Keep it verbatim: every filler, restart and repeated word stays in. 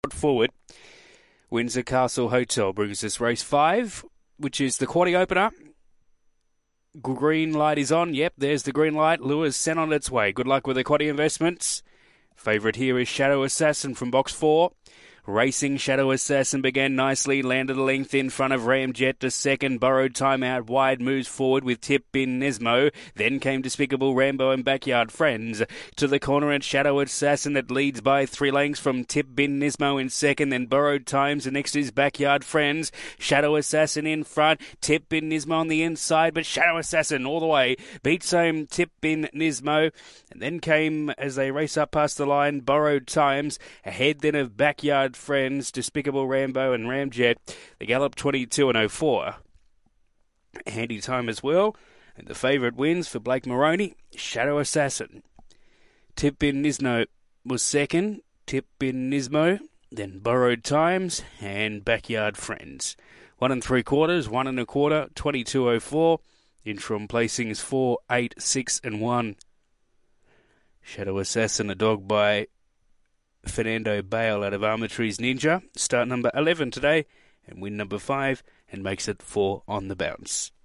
Forward. Windsor Castle Hotel brings us race five, which is the quaddy opener. Green light is on. Yep, there's the green light. Lures sent on its way. Good luck with the quaddy investments. Favourite here is Shadow Assassin from box four. Racing Shadow Assassin began nicely, landed a length in front of Ramjet to second, borrowed time out wide, moves forward with Tip Bin Nismo, then came Despicable Rambo and Backyard Friends. To the corner at Shadow Assassin that leads by three lengths from Tip Bin Nismo in second, then borrowed times, and next is Backyard Friends. Shadow Assassin in front, Tip Bin Nismo on the inside, but Shadow Assassin all the way beats home Tip Bin Nismo, and then came, as they race up past the line, borrowed times, ahead then of Backyard Friends, Despicable Rambo and Ramjet. They gallop twenty-two and oh four. Handy time as well. And the favourite wins for Blake Moroney, Shadow Assassin. Tip Bin Nismo was second. Tip Bin Nismo, then Borrowed Times and Backyard Friends. One and three quarters, one and a quarter, twenty-two oh four. Interim placings four, eight, six and one. Shadow Assassin, a dog by Fernando Bale out of Armatree's Ninja. Start number eleven today and win number five, and makes it four on the bounce.